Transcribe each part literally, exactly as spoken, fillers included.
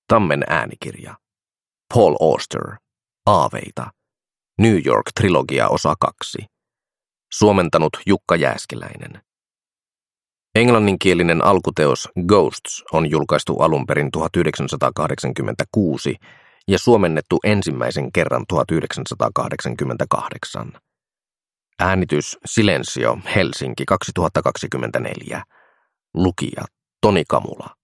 Tammen äänikirja. Paul Auster. Aaveita. New York-trilogia osa kaksi. Suomentanut Jukka Jääskeläinen. Englanninkielinen alkuteos Ghosts on julkaistu alun perin tuhatyhdeksänsataakahdeksankymmentäkuusi ja suomennettu ensimmäisen kerran tuhatyhdeksänsataakahdeksankymmentäkahdeksan. Äänitys Silensio, Helsinki kaksituhattakaksikymmentäneljä. Lukija Toni Kamula.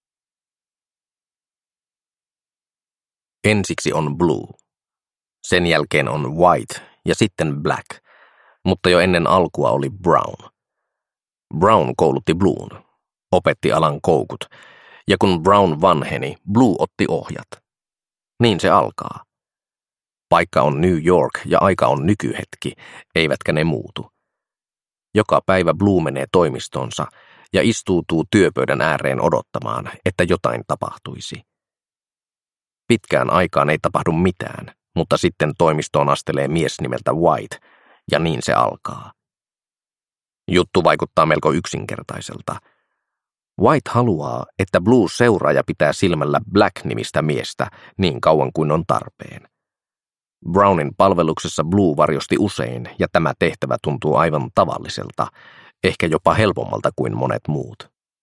Ensiksi on Blue. Sen jälkeen on White ja sitten Black, mutta jo ennen alkua oli Brown. Brown koulutti Bluun, opetti alan koukut, ja kun Brown vanheni, Blue otti ohjat. Niin se alkaa. Paikka on New York ja aika on nykyhetki, eivätkä ne muutu. Joka päivä Blue menee toimistonsa ja istuutuu työpöydän ääreen odottamaan, että jotain tapahtuisi. Pitkään aikaan ei tapahdu mitään, mutta sitten toimistoon astelee mies nimeltä White, ja niin se alkaa. Juttu vaikuttaa melko yksinkertaiselta. White haluaa, että Blue seuraa ja pitää silmällä Black-nimistä miestä niin kauan kuin on tarpeen. Brownin palveluksessa Blue varjosti usein, ja tämä tehtävä tuntuu aivan tavalliselta, ehkä jopa helpommalta kuin monet muut.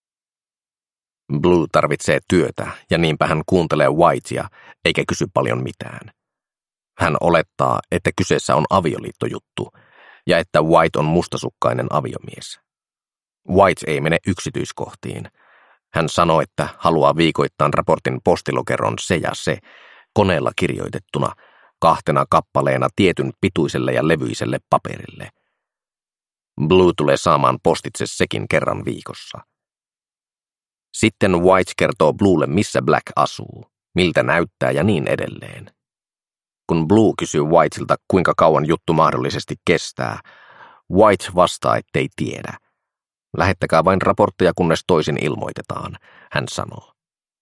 Blue tarvitsee työtä, ja niinpä hän kuuntelee Whitea, eikä kysy paljon mitään. Hän olettaa, että kyseessä on avioliittojuttu, ja että White on mustasukkainen aviomies. White ei mene yksityiskohtiin. Hän sanoo, että haluaa viikoittain raportin postilokeron se ja se, koneella kirjoitettuna, kahtena kappaleena tietyn pituiselle ja levyiselle paperille. Blue tulee saamaan postitse sekin kerran viikossa. Sitten White kertoo Bluelle, missä Black asuu, miltä näyttää ja niin edelleen. Kun Blue kysyy Whiteilta, kuinka kauan juttu mahdollisesti kestää, White vastaa, ettei tiedä. Lähettäkää vain raportteja, kunnes toisin ilmoitetaan, hän sanoo.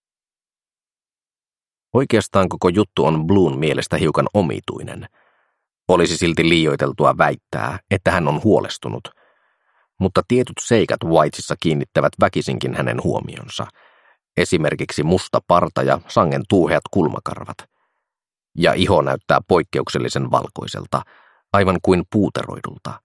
Oikeastaan koko juttu on Bluun mielestä hiukan omituinen. Olisi silti liioiteltua väittää, että hän on huolestunut. Mutta tietyt seikat Whiteissa kiinnittävät väkisinkin hänen huomionsa. Esimerkiksi musta parta ja sangen tuuheat kulmakarvat. Ja iho näyttää poikkeuksellisen valkoiselta, aivan kuin puuteroidulta.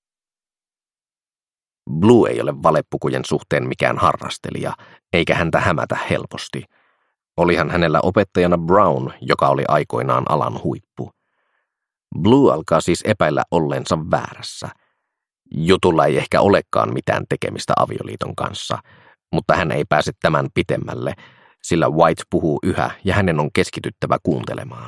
Blue ei ole valepukujen suhteen mikään harrastelija, eikä häntä hämätä helposti. Olihan hänellä opettajana Brown, joka oli aikoinaan alan huippu. Blue alkaa siis epäillä olleensa väärässä. Jutulla ei ehkä olekaan mitään tekemistä avioliiton kanssa, mutta hän ei pääse tämän pitemmälle, sillä White puhuu yhä ja hänen on keskityttävä kuuntelemaan.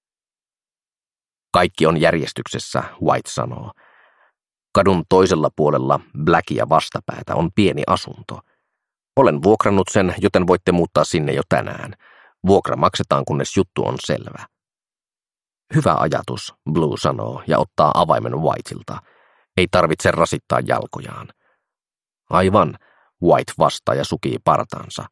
Kaikki on järjestyksessä, White sanoo. Kadun toisella puolella Blackia vastapäätä on pieni asunto. Olen vuokrannut sen, joten voitte muuttaa sinne jo tänään. Vuokra maksetaan, kunnes juttu on selvä. Hyvä ajatus, Blue sanoo ja ottaa avaimen Whiteilta. Ei tarvitse rasittaa jalkojaan. Aivan, White vastaa ja sukii partaansa.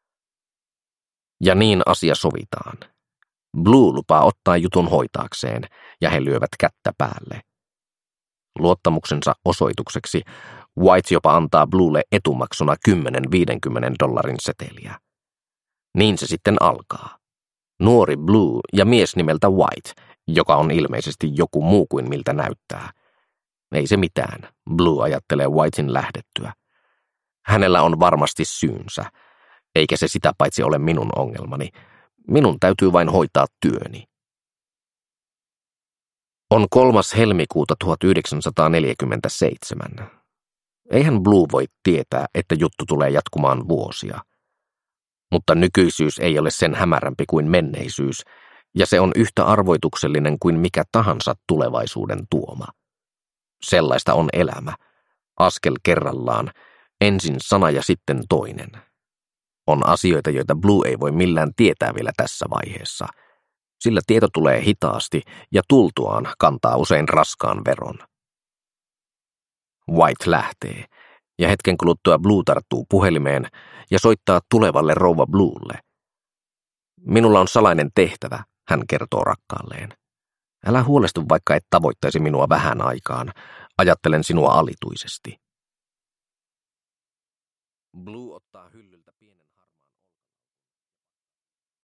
Ja niin asia sovitaan. Blue lupaa ottaa jutun hoitaakseen, ja he lyövät kättä päälle. Luottamuksensa osoitukseksi White jopa antaa Bluelle etumaksuna kymmenen viidenkymmenen dollarin seteliä. Niin se sitten alkaa. Nuori Blue ja mies nimeltä White, joka on ilmeisesti joku muu kuin miltä näyttää. Ei se mitään, Blue ajattelee Whitein lähdettyä. Hänellä on varmasti syynsä, eikä se sitä paitsi ole minun ongelmani. Minun täytyy vain hoitaa työni. On kolmas helmikuuta tuhatyhdeksänsataaneljäkymmentäseitsemän. Eihän Blue voi tietää, että juttu tulee jatkumaan vuosia. Mutta nykyisyys ei ole sen hämärämpi kuin menneisyys, ja se on yhtä arvoituksellinen kuin mikä tahansa tulevaisuuden tuoma. Sellaista on elämä. Askel kerrallaan, ensin sana ja sitten toinen. On asioita, joita Blue ei voi millään tietää vielä tässä vaiheessa, sillä tieto tulee hitaasti ja tultuaan kantaa usein raskaan veron. White lähtee, ja hetken kuluttua Blue tarttuu puhelimeen ja soittaa tulevalle rouva Bluelle. Minulla on salainen tehtävä, hän kertoo rakkaalleen. Älä huolestu, vaikka et tavoittaisi minua vähän aikaan. Ajattelen sinua alituisesti. Blue ottaa hyllyyn